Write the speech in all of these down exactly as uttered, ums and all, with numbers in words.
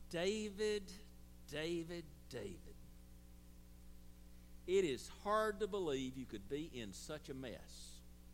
David, David, David. It is hard to believe you could be in such a mess.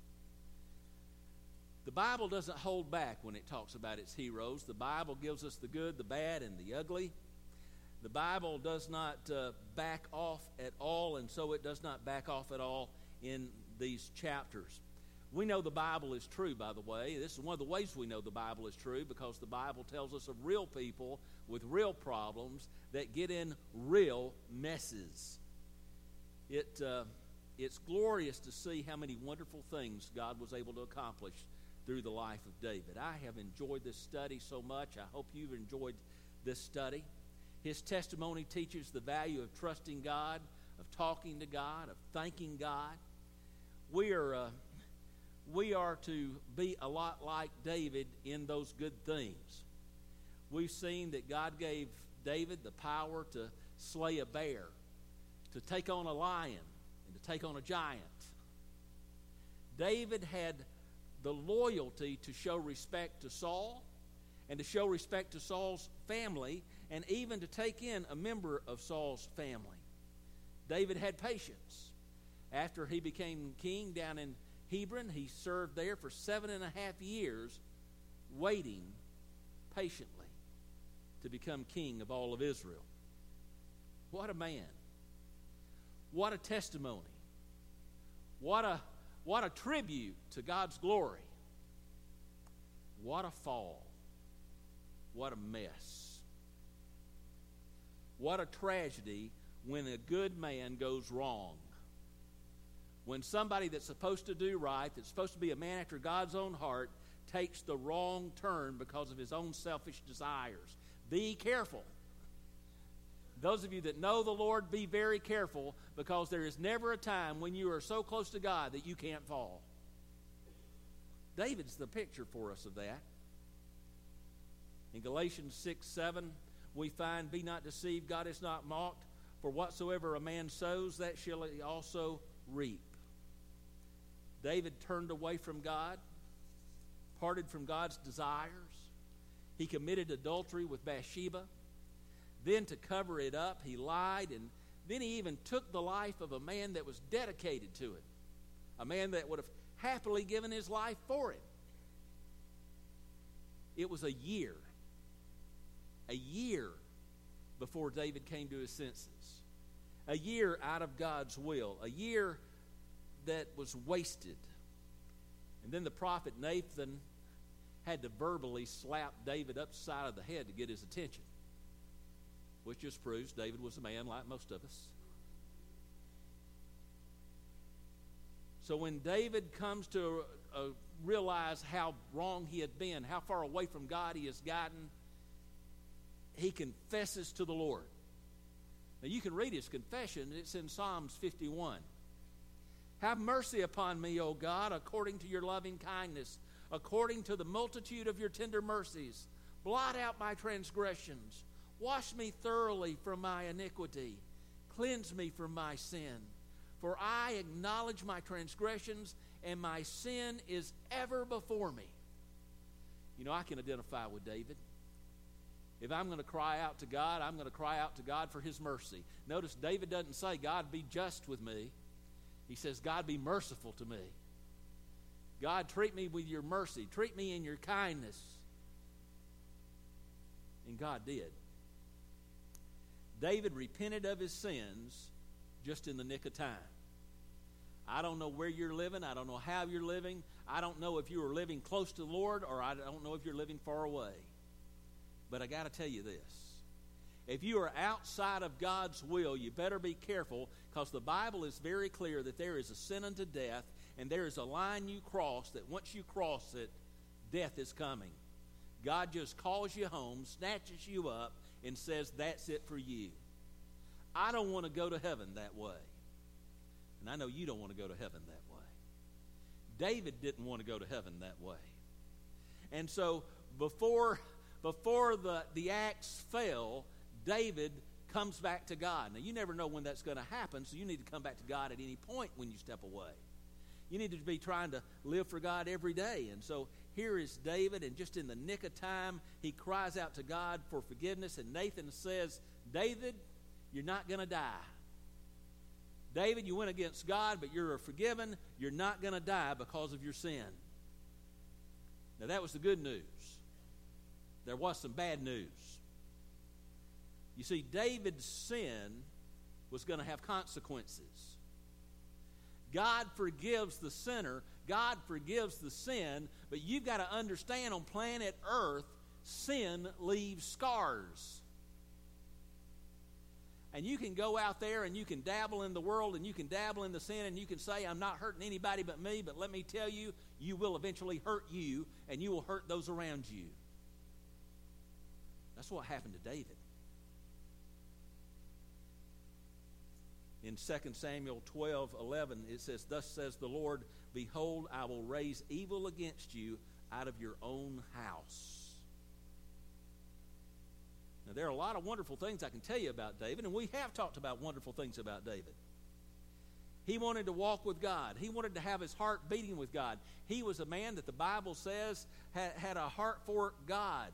The Bible doesn't hold back when it talks about its heroes. The Bible gives us the good, the bad, and the ugly. The Bible does not uh, back off at all, and so it does not back off at all in these chapters. We know the Bible is true, by the way. This is one of the ways we know the Bible is true, because the Bible tells us of real people with real problems that get in real messes. It uh, it's glorious to see how many wonderful things God was able to accomplish through the life of David. I have enjoyed this study so much. I hope you've enjoyed this study. His testimony teaches the value of trusting God, of talking to God, of thanking God. We are uh, we are to be a lot like David in those good things. We've seen that God gave David the power to slay a bear, to take on a lion, and to take on a giant. David had the loyalty to show respect to Saul, and to show respect to Saul's family, and even to take in a member of Saul's family. David had patience. After he became king down in Hebron, he served there for seven and a half years, waiting patiently to become king of all of Israel. What a man. What a testimony. What a, what a tribute to God's glory. What a fall. What a mess. What a tragedy when a good man goes wrong. When somebody that's supposed to do right, that's supposed to be a man after God's own heart, takes the wrong turn because of his own selfish desires. Be careful. Those of you that know the Lord, be very careful, because there is never a time when you are so close to God that you can't fall. David's the picture for us of that. In Galatians six, seven, we find, be not deceived, God is not mocked, for whatsoever a man sows, that shall he also reap. David turned away from God, parted from God's desires. He committed adultery with Bathsheba. Then to cover it up, he lied, and then he even took the life of a man that was dedicated to it, a man that would have happily given his life for it. It was a year, a year before David came to his senses, a year out of God's will, a year that was wasted. And then the prophet Nathan had to verbally slap David upside of the head to get his attention, which just proves David was a man like most of us. So when David comes to uh, realize how wrong he had been, how far away from God he has gotten, he confesses to the Lord. Now you can read his confession. It's in Psalms fifty-one. Have mercy upon me, O God, according to your loving kindness, according to the multitude of your tender mercies. Blot out my transgressions. Wash me thoroughly from my iniquity. Cleanse me from my sin. For I acknowledge my transgressions, and my sin is ever before me. You know, I can identify with David. If I'm going to cry out to God, I'm going to cry out to God for his mercy. Notice David doesn't say, God, be just with me. He says, God, be merciful to me. God, treat me with your mercy. Treat me in your kindness. And God did. David repented of his sins just in the nick of time. I don't know where you're living. I don't know how you're living. I don't know if you are living close to the Lord, or I don't know if you're living far away. But I got to tell you this. If you are outside of God's will, you better be careful, because the Bible is very clear that there is a sin unto death, and there is a line you cross that once you cross it, death is coming. God just calls you home, snatches you up, and says, that's it for you. I don't want to go to heaven that way. And I know you don't want to go to heaven that way. David didn't want to go to heaven that way. And so before, before the, the axe fell, David comes back to God. Now, you never know when that's going to happen, so you need to come back to God at any point when you step away. You need to be trying to live for God every day. And so here is David, and just in the nick of time, he cries out to God for forgiveness, and Nathan says, David, you're not going to die. David, you went against God, but you're forgiven. You're not going to die because of your sin. Now, that was the good news. There was some bad news. You see, David's sin was going to have consequences. God forgives the sinner. God forgives the sin. But you've got to understand, on planet Earth, sin leaves scars. And you can go out there and you can dabble in the world and you can dabble in the sin and you can say, I'm not hurting anybody but me. But let me tell you, you will eventually hurt you and you will hurt those around you. That's what happened to David. In Second Samuel twelve eleven, it says, Thus says the Lord, Behold, I will raise evil against you out of your own house. Now, there are a lot of wonderful things I can tell you about David, and we have talked about wonderful things about David. He wanted to walk with God. He wanted to have his heart beating with God. He was a man that the Bible says had, had a heart for God.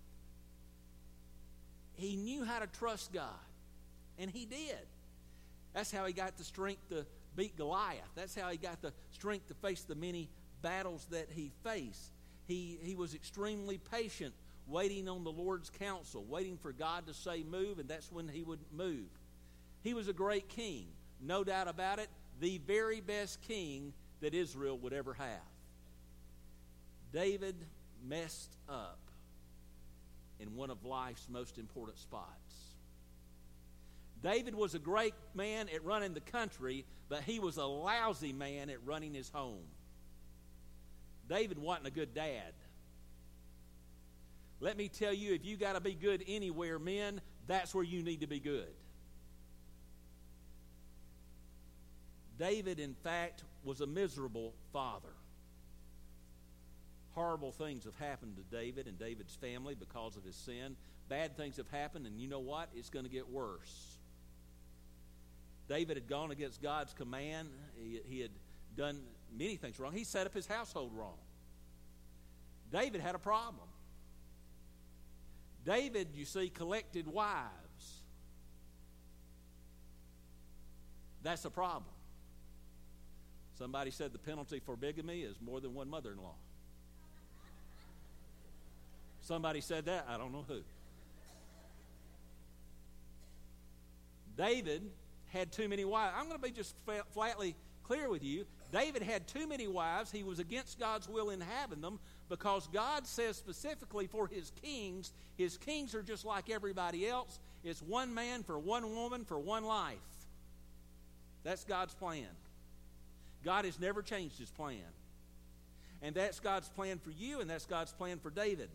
He knew how to trust God, and he did. That's how he got the strength to beat Goliath. That's how he got the strength to face the many battles that he faced. He, he was extremely patient, waiting on the Lord's counsel, waiting for God to say move, and that's when he would move. He was a great king, no doubt about it, the very best king that Israel would ever have. David messed up in one of life's most important spots. David was a great man at running the country, but he was a lousy man at running his home. David wasn't a good dad. Let me tell you, if you got to be good anywhere, men, that's where you need to be good. David, in fact, was a miserable father. Horrible things have happened to David and David's family because of his sin. Bad things have happened, and you know what? It's going to get worse. David had gone against God's command. He, he had done many things wrong. He set up his household wrong. David had a problem. David, you see, collected wives. That's a problem. Somebody said the penalty for bigamy is more than one mother-in-law. Somebody said that. I don't know who. David had too many wives. I'm going to be just flatly clear with you. David had too many wives. He was against God's will in having them, because God says specifically for his kings, his kings are just like everybody else. It's one man for one woman for one life. That's God's plan. God has never changed his plan. And that's God's plan for you, and that's God's plan for David.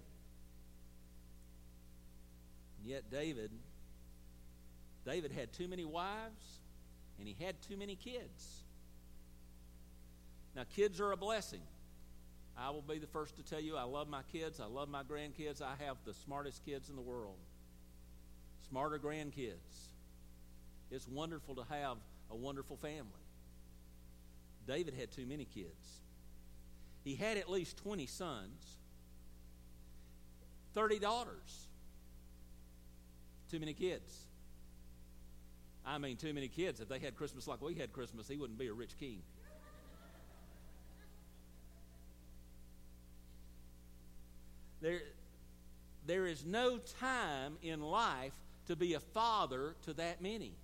And yet David, David had too many wives, and he had too many kids. Now, kids are a blessing. I will be the first to tell you I love my kids. I love my grandkids. I have the smartest kids in the world. Smarter grandkids. It's wonderful to have a wonderful family. David had too many kids. He had at least twenty sons, thirty daughters. Too many kids. I mean, too many kids. If they had Christmas like we had Christmas, he wouldn't be a rich king. There, there is no time in life to be a father to that many.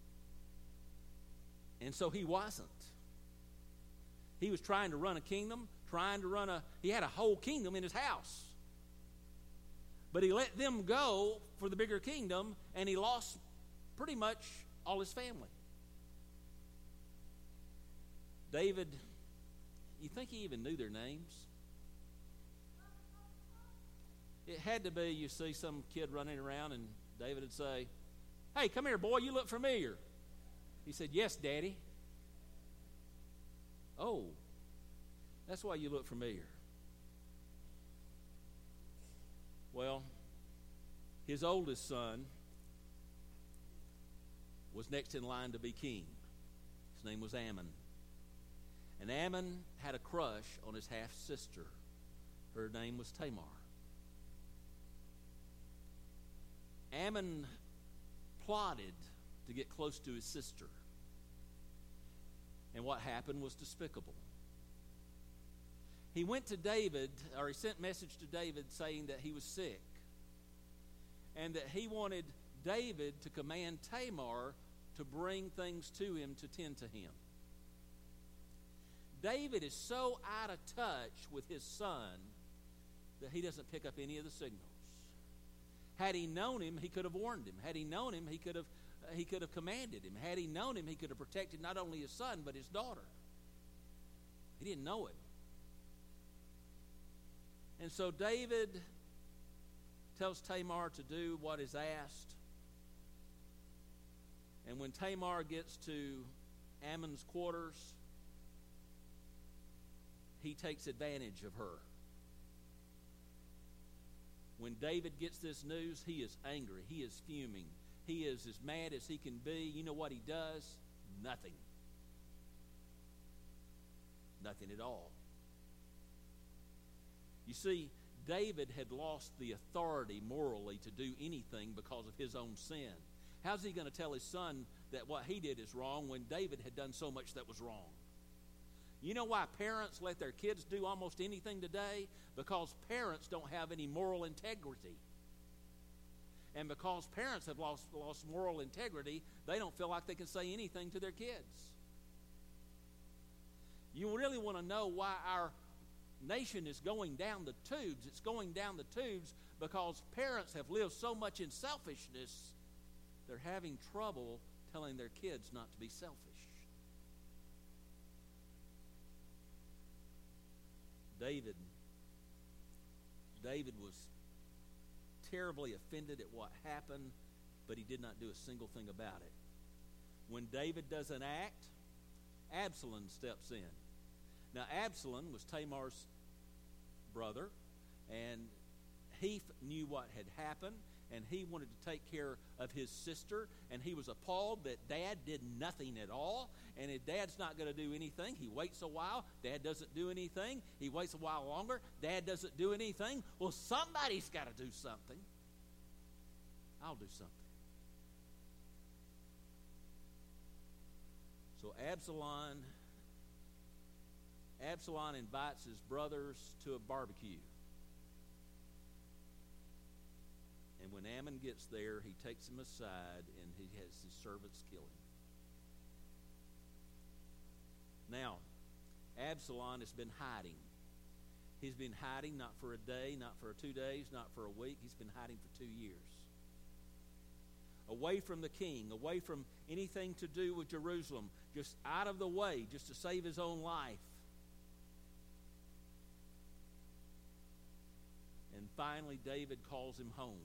And so he wasn't. He was trying to run a kingdom, trying to run a, he had a whole kingdom in his house. But he let them go for the bigger kingdom, and he lost pretty much all his family. David, you think he even knew their names? It had to be, you see some kid running around, and David would say, "Hey, come here, boy, you look familiar." He said, "Yes, Daddy." "Oh, that's why you look familiar." Well, his oldest son was next in line to be king. His name was Ammon. And Ammon had a crush on his half-sister. Her name was Tamar. Ammon plotted to get close to his sister. And what happened was despicable. He went to David, or he sent a message to David saying that he was sick. And that he wanted David to command Tamar to bring things to him to tend to him. David is so out of touch with his son that he doesn't pick up any of the signals. Had he known him, he could have warned him. Had he known him, he could have uh, he could have commanded him. Had he known him, he could have protected not only his son, but his daughter. He didn't know it. And so David tells Tamar to do what is asked. And when Tamar gets to Ammon's quarters, he takes advantage of her. When David gets this news, he is angry. He is fuming. He is as mad as he can be. You know what he does? Nothing. Nothing at all. You see, David had lost the authority morally to do anything because of his own sin. How's he going to tell his son that what he did is wrong when David had done so much that was wrong? You know why parents let their kids do almost anything today? Because parents don't have any moral integrity. And because parents have lost, lost moral integrity, they don't feel like they can say anything to their kids. You really want to know why our nation is going down the tubes. It's going down the tubes because parents have lived so much in selfishness, they're having trouble telling their kids not to be selfish. David, David was terribly offended at what happened, but he did not do a single thing about it. When David doesn't act, Absalom steps in. Now, Absalom was Tamar's brother, and he knew what had happened, and he wanted to take care of his sister, and he was appalled that Dad did nothing at all, and if Dad's not going to do anything, he waits a while, Dad doesn't do anything, he waits a while longer, Dad doesn't do anything. Well, somebody's got to do something. I'll do something. So Absalom, Absalom invites his brothers to a barbecue. And when Ammon gets there, he takes him aside and he has his servants kill him. Now, Absalom has been hiding. He's been hiding not for a day, not for two days, not for a week. He's been hiding for two years. Away from the king, away from anything to do with Jerusalem, just out of the way, just to save his own life. And finally, David calls him home.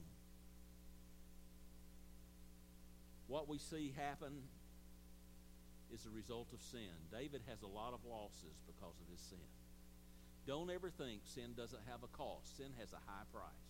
What we see happen is a result of sin. David has a lot of losses because of his sin. Don't ever think sin doesn't have a cost. Sin has a high price.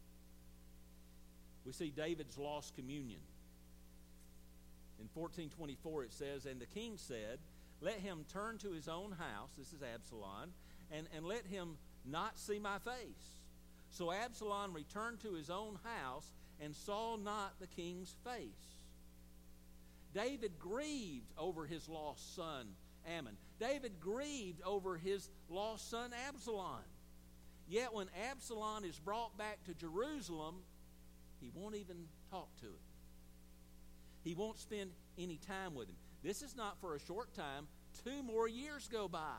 We see David's lost communion. In fourteen twenty-four it says, "And the king said, let him turn to his own house," this is Absalom, and, and let him not see my face. So Absalom returned to his own house and saw not the king's face. David grieved over his lost son, Ammon. David grieved over his lost son, Absalom. Yet when Absalom is brought back to Jerusalem, he won't even talk to him. He won't spend any time with him. This is not for a short time. Two more years go by.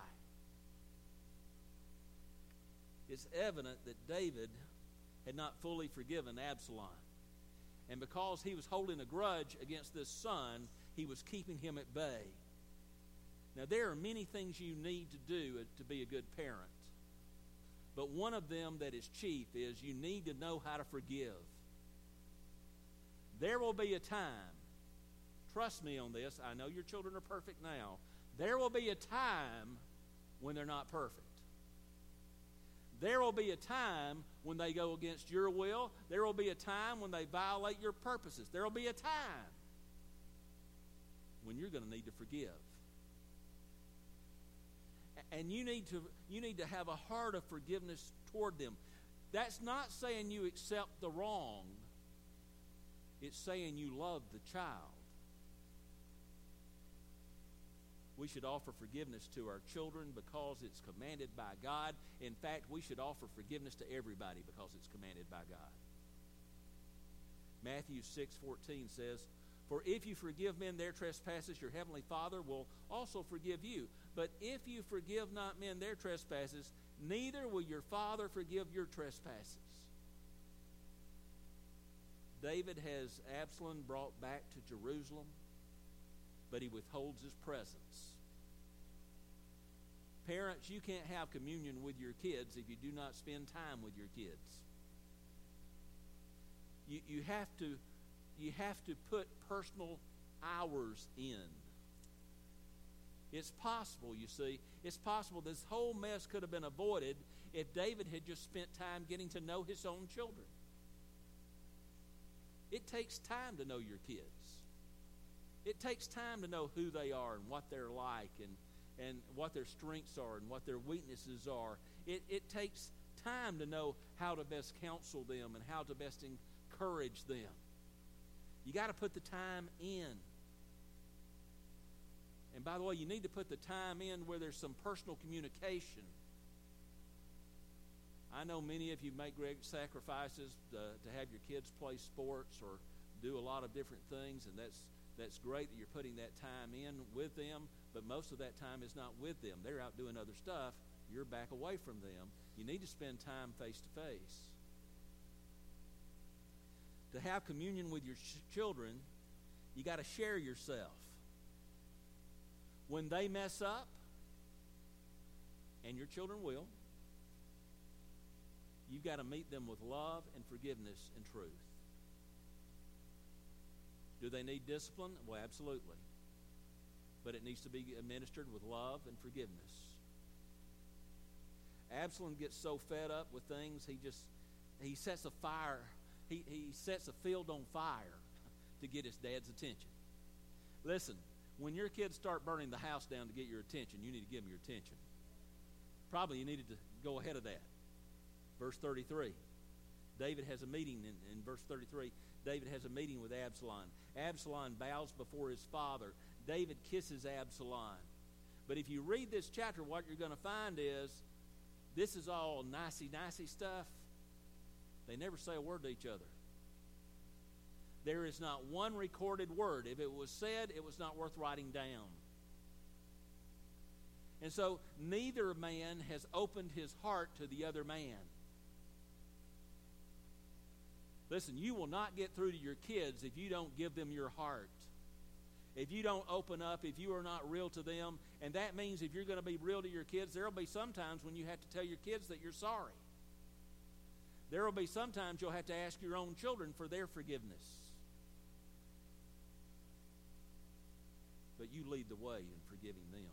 It's evident that David had not fully forgiven Absalom. And because he was holding a grudge against this son, he was keeping him at bay. Now, there are many things you need to do to be a good parent. But one of them that is chief is you need to know how to forgive. There will be a time, trust me on this, I know your children are perfect now. There will be a time when they're not perfect. There will be a time when they go against your will. There will be a time when they violate your purposes. There will be a time when you're going to need to forgive. And you need to you need to have a heart of forgiveness toward them. That's not saying you accept the wrong. It's saying you love the child. We should offer forgiveness to our children because it's commanded by God. In fact, we should offer forgiveness to everybody because it's commanded by God. Matthew six fourteen says, "For if you forgive men their trespasses, your heavenly Father will also forgive you. But if you forgive not men their trespasses, neither will your Father forgive your trespasses." David has Absalom brought back to Jerusalem, but he withholds his presence. Parents, you can't have communion with your kids if you do not spend time with your kids. You, you have to you have to put personal hours in. It's possible, you see, it's possible this whole mess could have been avoided if David had just spent time getting to know his own children. It takes time to know your kids. It takes time to know who they are and what they're like and, and what their strengths are and what their weaknesses are. It, it takes time to know how to best counsel them and how to best encourage them. You got to put the time in. And by the way, you need to put the time in where there's some personal communication. I know many of you make great sacrifices to, to have your kids play sports or do a lot of different things, and that's that's great that you're putting that time in with them, but most of that time is not with them. They're out doing other stuff. You're back away from them. You need to spend time face to face. To have communion with your ch- children, you got to share yourself. When they mess up, and your children will, you've got to meet them with love and forgiveness and truth. Do they need discipline? Well, absolutely. But it needs to be administered with love and forgiveness. Absalom gets so fed up with things, he just, he sets a fire, he, he sets a field on fire to get his dad's attention. Listen, when your kids start burning the house down to get your attention, you need to give them your attention. Probably you needed to go ahead of that. Verse thirty-three. David has a meeting in, in verse thirty-three. David has a meeting with Absalom. Absalom bows before his father. David kisses Absalom. But if you read this chapter, what you're going to find is this is all nicey-nicey stuff. They never say a word to each other. There is not one recorded word. If it was said, it was not worth writing down. And so neither man has opened his heart to the other man. Listen, you will not get through to your kids if you don't give them your heart. If you don't open up, if you are not real to them, and that means if you're going to be real to your kids, there will be some times when you have to tell your kids that you're sorry. There will be some times you'll have to ask your own children for their forgiveness. But you lead the way in forgiving them.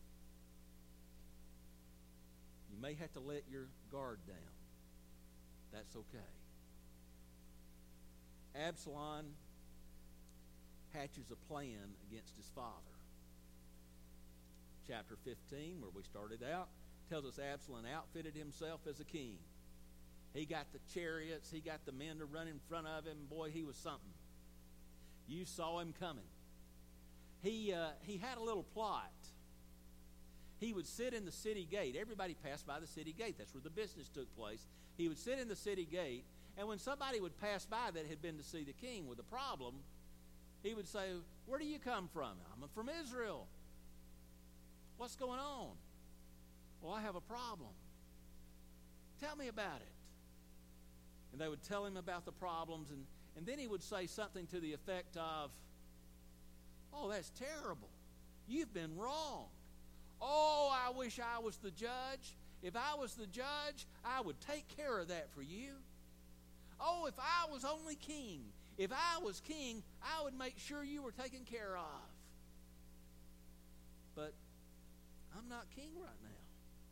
You may have to let your guard down. That's okay. Absalom hatches a plan against his father. Chapter fifteen, where we started out, tells us Absalom outfitted himself as a king. He got the chariots, he got the men to run in front of him. Boy, he was something. You saw him coming. He uh, he had a little plot. He would sit in the city gate. Everybody passed by the city gate. That's where the business took place. He would sit in the city gate, and when somebody would pass by that had been to see the king with a problem, he would say, "Where do you come from?" "I'm from Israel." "What's going on?" "Well, I have a problem." "Tell me about it." And they would tell him about the problems, and, and then he would say something to the effect of, "Oh, that's terrible. You've been wrong. Oh, I wish I was the judge. If I was the judge, I would take care of that for you. Oh, if I was only king. If I was king, I would make sure you were taken care of. But I'm not king right now."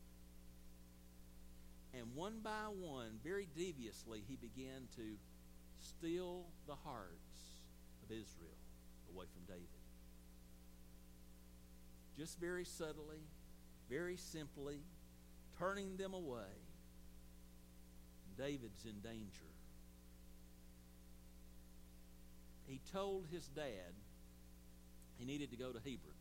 And one by one, very deviously, he began to steal the hearts of Israel away from David. Just very subtly, very simply turning them away. David's in danger. He told his dad he needed to go to Hebron.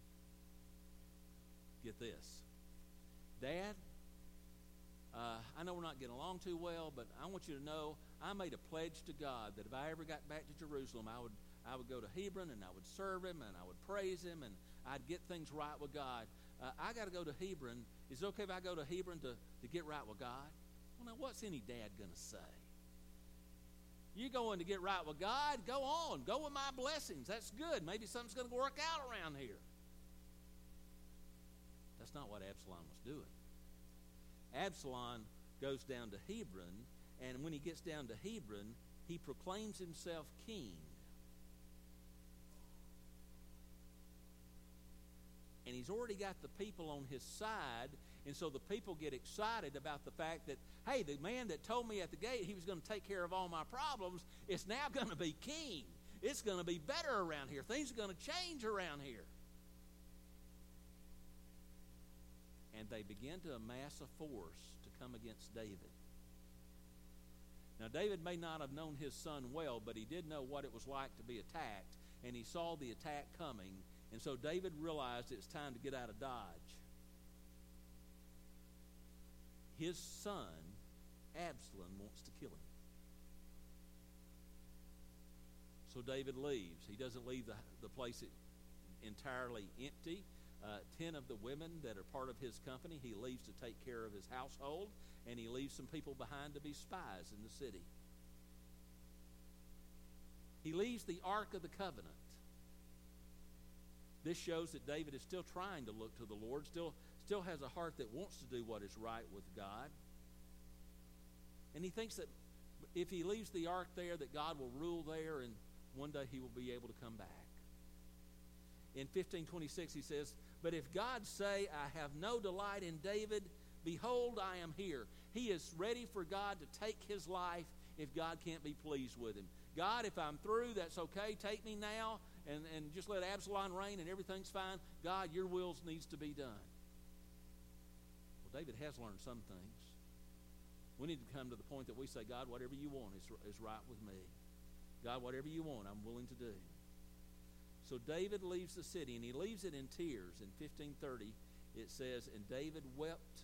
Get this. Dad, uh, I know we're not getting along too well, but I want you to know I made a pledge to God that if I ever got back to Jerusalem, I would I would go to Hebron and I would serve him and I would praise him and I'd get things right with God. Uh, I got to go to Hebron. Is it okay if I go to Hebron to, to get right with God? Well, now, what's any dad going to say? You going to get right with God? Go on. Go with my blessings. That's good. Maybe something's going to work out around here. That's not what Absalom was doing. Absalom goes down to Hebron, and when he gets down to Hebron, he proclaims himself king. And he's already got the people on his side, and so the people get excited about the fact that, hey, the man that told me at the gate he was going to take care of all my problems is now going to be king. It's going to be better around here. Things are going to change around here. And they begin to amass a force to come against David. Now, David may not have known his son well, but he did know what it was like to be attacked, and he saw the attack coming. And so David realized it's time to get out of Dodge. His son, Absalom, wants to kill him. So David leaves. He doesn't leave the, the place entirely empty. Uh, ten of the women that are part of his company, he leaves to take care of his household, and he leaves some people behind to be spies in the city. He leaves the Ark of the Covenant. This shows that David is still trying to look to the Lord, still, still has a heart that wants to do what is right with God. And he thinks that if he leaves the ark there, that God will rule there, and one day he will be able to come back. In fifteen twenty-six, he says, "But if God say, I have no delight in David, behold, I am here." He is ready for God to take his life if God can't be pleased with him. God, if I'm through, that's okay. Take me now. And, and just let Absalom reign and everything's fine. God, your will needs to be done. Well, David has learned some things. We need to come to the point that we say, God, whatever you want is, is right with me. God, whatever you want, I'm willing to do. So David leaves the city, and he leaves it in tears. In fifteen thirty, it says, "And David wept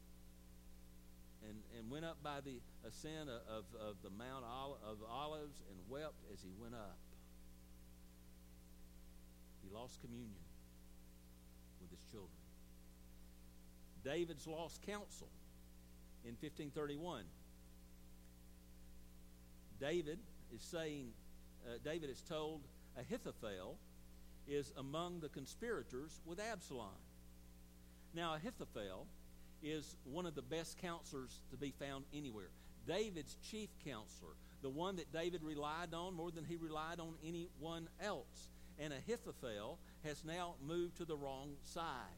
and, and went up by the ascent of, of the Mount of Olives and wept as he went up." He lost communion with his children. David's lost counsel in fifteen thirty-one. David is saying, uh, David is told Ahithophel is among the conspirators with Absalom. Now, Ahithophel is one of the best counselors to be found anywhere. David's chief counselor, the one that David relied on more than he relied on anyone else. And Ahithophel has now moved to the wrong side.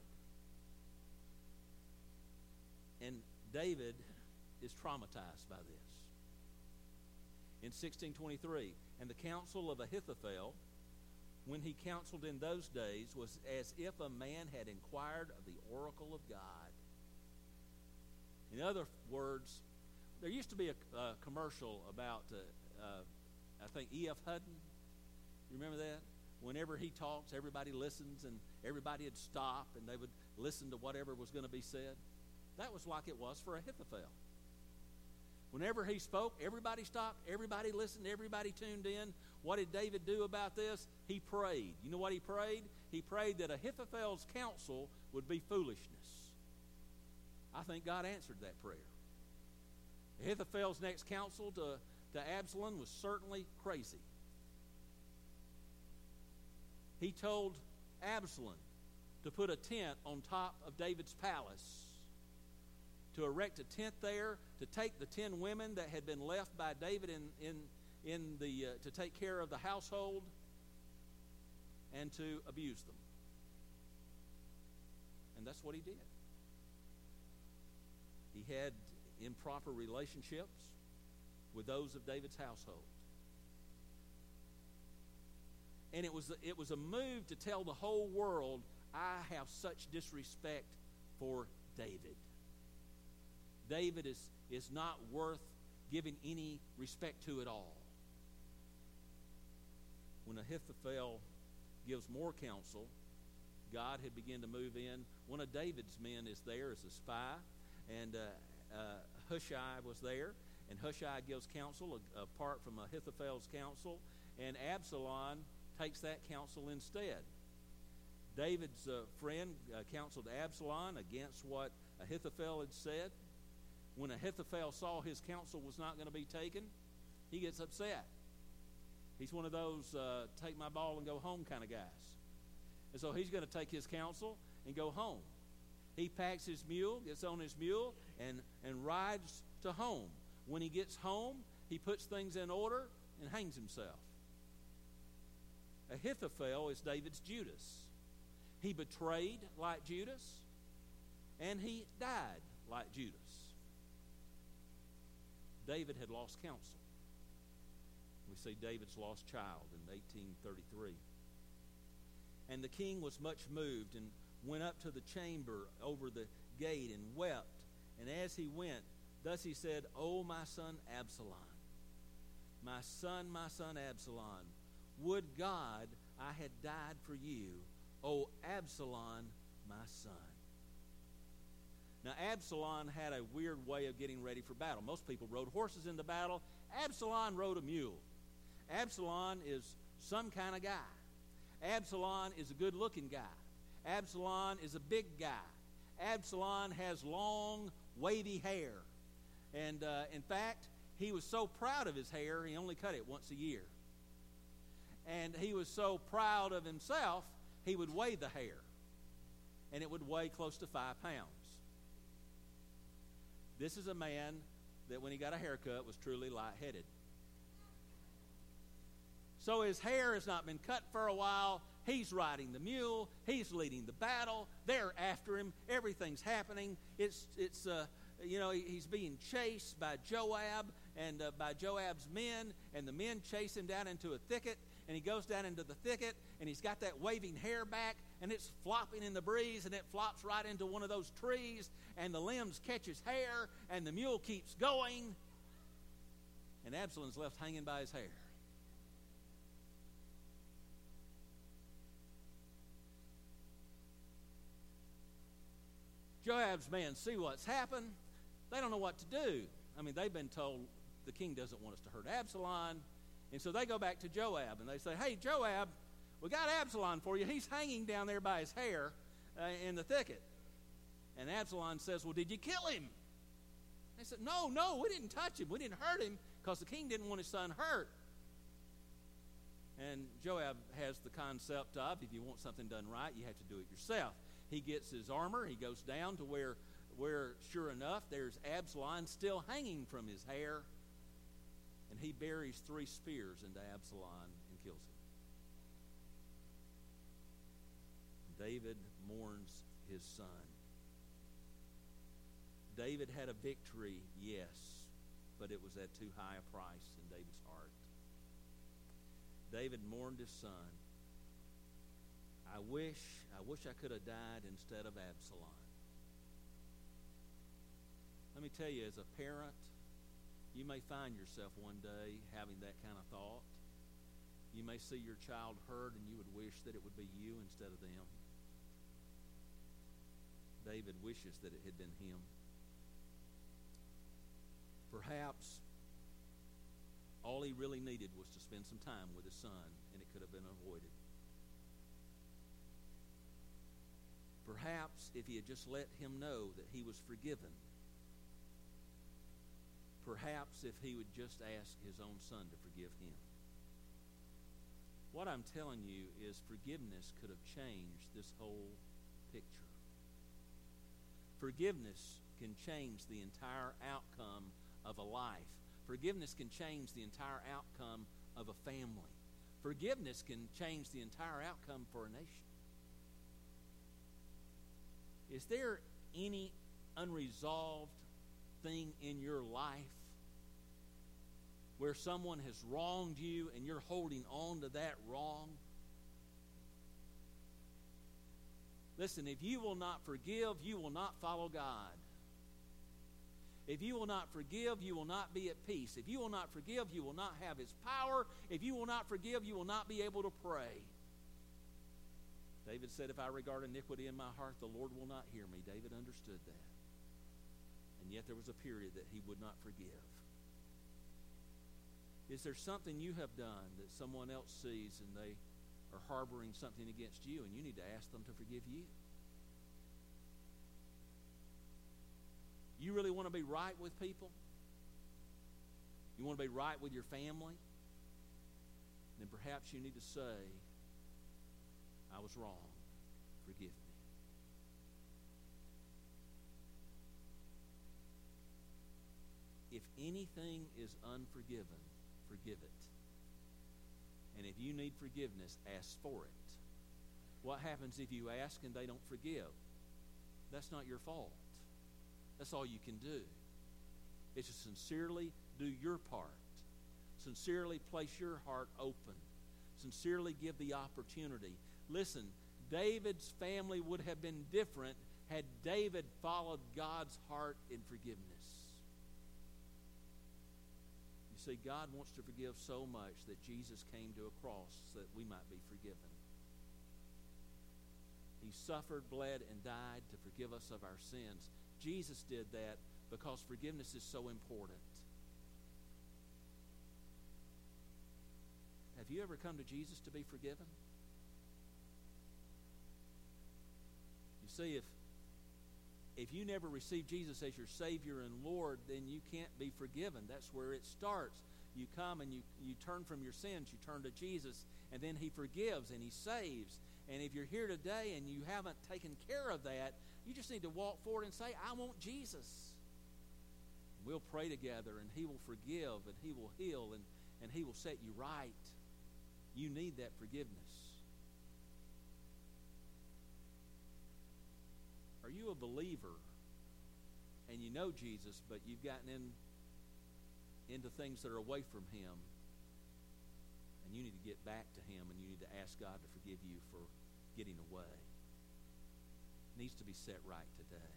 And David is traumatized by this. In sixteen twenty-three, "And the counsel of Ahithophel, when he counseled in those days, was as if a man had inquired of the oracle of God." In other words, there used to be a, a commercial about, uh, uh, I think, E F Hutton. You remember that? Whenever he talks, everybody listens, and everybody would stop, and they would listen to whatever was going to be said. That was like it was for Ahithophel. Whenever he spoke, everybody stopped, everybody listened, everybody tuned in. What did David do about this? He prayed. You know what he prayed? He prayed that Ahithophel's counsel would be foolishness. I think God answered that prayer. Ahithophel's next counsel to, to Absalom was certainly crazy. He told Absalom to put a tent on top of David's palace, to erect a tent there, to take the ten women that had been left by David in, in, in the, uh, to take care of the household, and to abuse them. And that's what he did. He had improper relationships with those of David's household. And it was, it was a move to tell the whole world, I have such disrespect for David. David is, is not worth giving any respect to at all. When Ahithophel gives more counsel, God had begun to move in. One of David's men is there as a spy, and uh, uh, Hushai was there, and Hushai gives counsel uh, apart from Ahithophel's counsel, and Absalom takes that counsel instead. David's uh, friend uh, counseled Absalom against what Ahithophel had said. When Ahithophel saw his counsel was not going to be taken, he gets upset. He's one of those uh, take my ball and go home kind of guys. And so he's going to take his counsel and go home. He packs his mule, gets on his mule, and, and rides to home. When he gets home, he puts things in order and hangs himself. Ahithophel is David's Judas. He betrayed like Judas, and he died like Judas. David had lost counsel. We see David's lost child in eighteen thirty-three. And the king was much moved and went up to the chamber over the gate and wept. And as he went, thus he said, O my son Absalom, my son, my son Absalom, would God I had died for you, O Absalom, my son. Now, Absalom had a weird way of getting ready for battle. Most people rode horses into battle. Absalom rode a mule. Absalom is some kind of guy. Absalom is a good-looking guy. Absalom is a big guy. Absalom has long, wavy hair. And uh, in fact, he was so proud of his hair, he only cut it once a year. And he was so proud of himself, he would weigh the hair. And it would weigh close to five pounds. This is a man that when he got a haircut was truly light-headed. So his hair has not been cut for a while. He's riding the mule. He's leading the battle. They're after him. Everything's happening. It's, it's uh, you know, he's being chased by Joab and uh, by Joab's men, and the men chase him down into a thicket, and he goes down into the thicket, and he's got that waving hair back, and it's flopping in the breeze, and it flops right into one of those trees, and the limbs catch his hair, and the mule keeps going, and Absalom's left hanging by his hair. Joab's men see what's happened. They don't know what to do. I mean, they've been told the king doesn't want us to hurt Absalom. And so they go back to Joab, and they say, hey, Joab, we got Absalom for you. He's hanging down there by his hair uh, in the thicket. And Absalom says, well, did you kill him? They said, no, no, we didn't touch him. We didn't hurt him because the king didn't want his son hurt. And Joab has the concept of if you want something done right, you have to do it yourself. He gets his armor. He goes down to where, where sure enough, there's Absalom still hanging from his hair. And he buries three spears into Absalom and kills him. David mourns his son. David had a victory, yes, but it was at too high a price in David's heart. David mourned his son. I wish, I wish I could have died instead of Absalom. Let me tell you, as a parent, you may find yourself one day having that kind of thought. You may see your child hurt and you would wish that it would be you instead of them. David wishes that it had been him. Perhaps all he really needed was to spend some time with his son, and it could have been avoided. Perhaps if he had just let him know that he was forgiven, perhaps if he would just ask his own son to forgive him. What I'm telling you is forgiveness could have changed this whole picture. Forgiveness can change the entire outcome of a life. Forgiveness can change the entire outcome of a family. Forgiveness can change the entire outcome for a nation. Is there any unresolved thing in your life where someone has wronged you and you're holding on to that wrong? Listen, if you will not forgive, you will not follow God. If you will not forgive, you will not be at peace. If you will not forgive, you will not have His power. If you will not forgive, you will not be able to pray. David said, if I regard iniquity in my heart, the Lord will not hear me. David understood that. And yet there was a period that he would not forgive. Is there something you have done that someone else sees and they are harboring something against you, and you need to ask them to forgive you? You really want to be right with people? You want to be right with your family? Then perhaps you need to say, I was wrong. Forgive me. If anything is unforgiven, forgive it. And if you need forgiveness, ask for it. What happens if you ask and they don't forgive? That's not your fault. That's all you can do. It's to sincerely do your part. Sincerely place your heart open. Sincerely give the opportunity. Listen, David's family would have been different had David followed God's heart in forgiveness. You see, God wants to forgive so much that Jesus came to a cross so that we might be forgiven. He suffered, bled, and died to forgive us of our sins. Jesus did that because forgiveness is so important. Have you ever come to Jesus to be forgiven? You see, if if you never receive Jesus as your Savior and Lord, then you can't be forgiven. That's where it starts. You come and you, you turn from your sins, you turn to Jesus, and then He forgives and He saves. And if you're here today and you haven't taken care of that, you just need to walk forward and say, I want Jesus. We'll pray together, and He will forgive, and He will heal, and, and He will set you right. You need that forgiveness. Are you a believer and you know Jesus, but you've gotten in into things that are away from Him, and you need to get back to Him, and you need to ask God to forgive you for getting away? It needs to be set right today.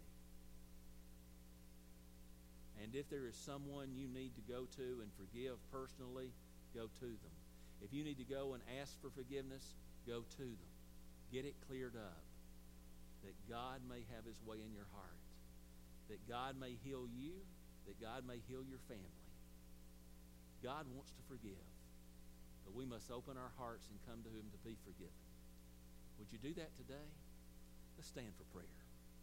And if there is someone you need to go to and forgive personally, go to them. If you need to go and ask for forgiveness, go to them. Get it cleared up, that God may have His way in your heart, that God may heal you, that God may heal your family. God wants to forgive, but we must open our hearts and come to Him to be forgiven. Would you do that today? Let's stand for prayer.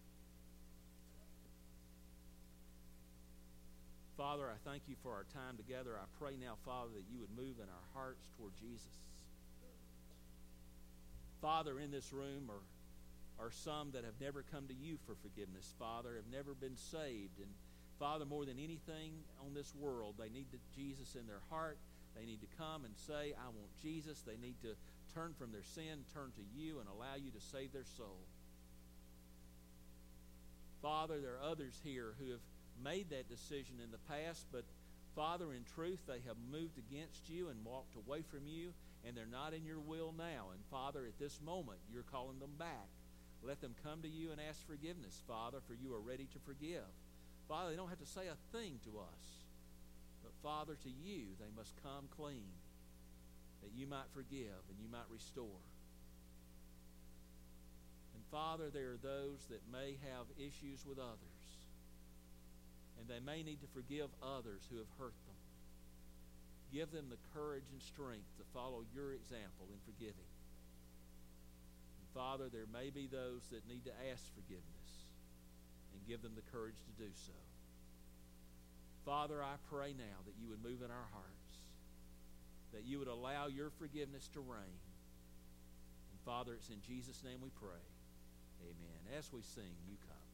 Father, I thank You for our time together. I pray now, Father, that You would move in our hearts toward Jesus. Father, in this room are, are some that have never come to You for forgiveness, Father, have never been saved. And Father, more than anything on this world, they need the Jesus in their heart. They need to come and say, I want Jesus. They need to turn from their sin, turn to You, and allow You to save their soul. Father, there are others here who have made that decision in the past, but Father, in truth, they have moved against You and walked away from You, and they're not in Your will now. And Father, at this moment, You're calling them back. Let them come to You and ask forgiveness, Father, for You are ready to forgive. Father, they don't have to say a thing to us, but Father, to You they must come clean, that You might forgive and You might restore. And Father, there are those that may have issues with others, and they may need to forgive others who have hurt them. Give them the courage and strength to follow Your example in forgiving. And Father, there may be those that need to ask forgiveness, and give them the courage to do so. Father, I pray now that You would move in our hearts, that You would allow Your forgiveness to reign. And Father, it's in Jesus' name we pray. Amen. As we sing, You come.